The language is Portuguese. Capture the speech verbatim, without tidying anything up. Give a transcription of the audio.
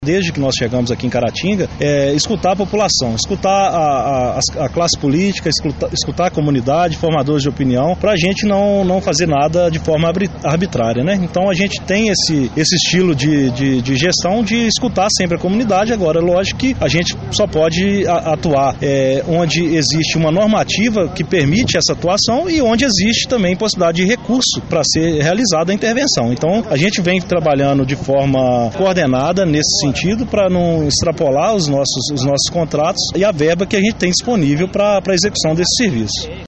Desde que nós chegamos aqui em Caratinga, é escutar a população, escutar a, a, a classe política, escutar, escutar a comunidade, formadores de opinião, para a gente não, não fazer nada de forma arbitrária, né? Então a gente tem esse, esse estilo de, de, de gestão de escutar sempre a comunidade. Agora, lógico que a gente só pode atuar é, onde existe uma normativa que permite essa atuação e onde existe também possibilidade de recurso para ser realizada a intervenção. Então a gente vem trabalhando de forma coordenada nesse sentido, sentido para não extrapolar os nossos, os nossos contratos e a verba que a gente tem disponível para a execução desse serviço.